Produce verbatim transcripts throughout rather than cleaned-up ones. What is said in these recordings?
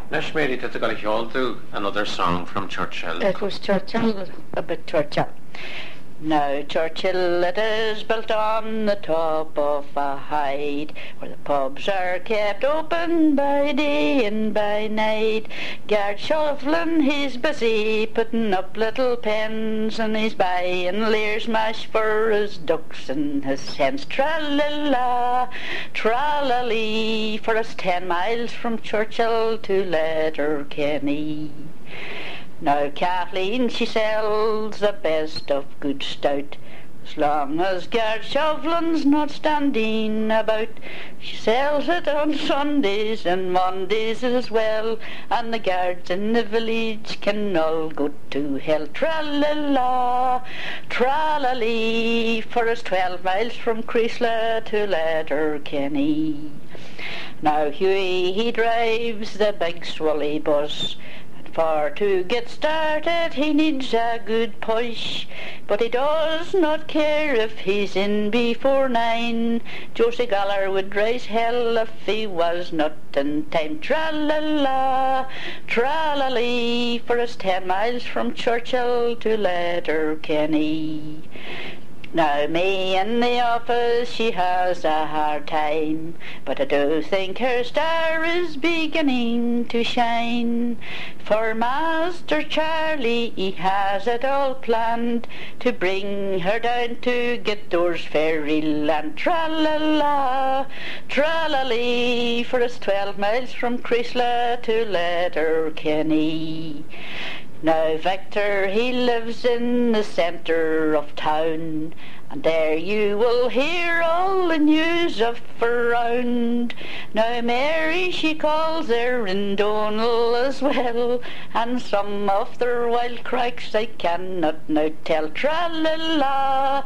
Nashmeri, did the Gully do another song from Churchill? It was Churchill, a bit Churchill. Now Churchill it is built on the top of a height, where the pubs are kept open by day and by night. Gard Shovlin, he's busy putting up little pens, and he's buying Lear's mash for his ducks and his hens. Tra-la-la, tra-la-lee, for us ten miles from Churchill to Letterkenny. Now Kathleen, she sells the best of good stout, as long as Gard Shovlin's not standing about. She sells it on Sundays and Mondays as well, and the guards in the village can all go to hell. Tra-la-la, tra-la-lee, for us twelve miles from Creasla to Letterkenny. Now Hughie, he drives the big swally bus, for to get started he needs a good push, but he does not care if he's in before nine. Josie Galler would raise hell if he was not in time. Tra-la-la, tra-la-lee, for us ten miles from Churchill to Letterkenny. Now me in the office, she has a hard time, but I do think her star is beginning to shine. For Master Charlie, he has it all planned to bring her down to Giddore's Fairyland. Tra-la-la, tra-la-lee, for us twelve miles from Creasla to Letterkenny. Now Victor, he lives in the centre of town, and there you will hear all the news of around. Now Mary, she calls her in Donal as well, and some of their wild cracks I cannot now tell. Tra-la-la,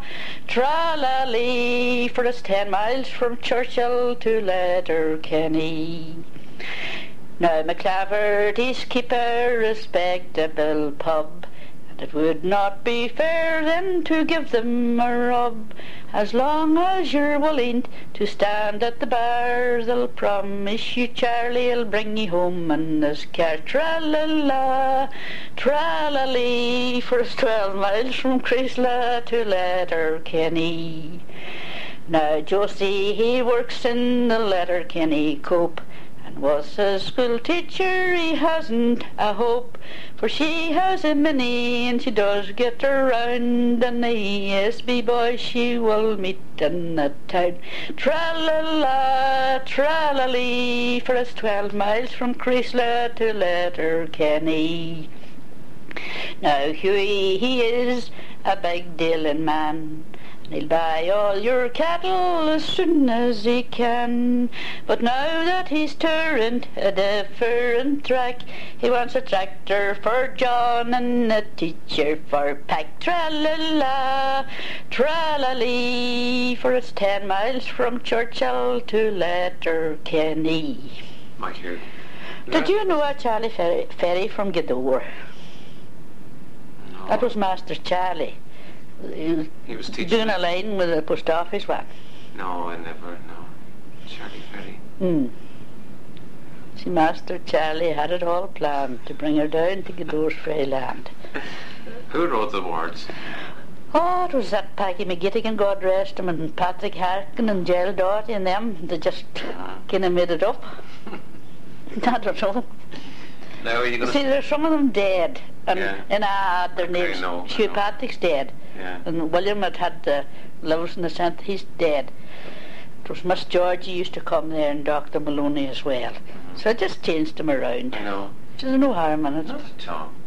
tra-la-lee, for us ten miles from Churchill to Letterkenny. Now McClaverty's keep a respectable pub, and it would not be fair then to give them a rub. As long as you're willing to stand at the bar, they'll promise you Charlie'll bring you home in his car. Tra-la-la, tra-la-lee, for us twelve miles from Creasla to Letterkenny. Now Josie, he works in the Letterkenny Coop, and was a school teacher, he hasn't a hope, for she has a minnie and she does get around, and the E S B boys she will meet in the town. Tra-la-la, tra-la-lee, for us twelve miles from Creasla to Letterkenny. Now Hughie, he is a big dealing man, he'll buy all your cattle as soon as he can, but now that he's touring a different track, he wants a tractor for John and a teacher for Pack. Tra-la-la, tra-la-lee, for it's ten miles from Churchill to Letterkenny. Might hear. Did you know a Charlie Ferry, Ferry from Gidore? No. That was Master Charlie. He, he was teaching doing a line with the post office one. No, I never, no. Charlie Ferry. Hmm. See, Master Charlie had it all planned to bring her down to Gidore's Fairyland. Who wrote the words? Oh, it was that Peggy McGittigan, God rest him, and Patrick Harkin and Gerald Doughty and them. They just uh-huh. kind of made it up. I don't know. Now are you going to... See, there's some of them dead. And yeah. in a, their okay, names, no, Hugh no. Patrick's dead. Yeah. And William had had the Lewis in the Centre, he's dead. It was Miss Georgie used to come there, and Doctor Maloney as well. Mm-hmm. So I just changed them around. I know. There's no harm in it. Not at all.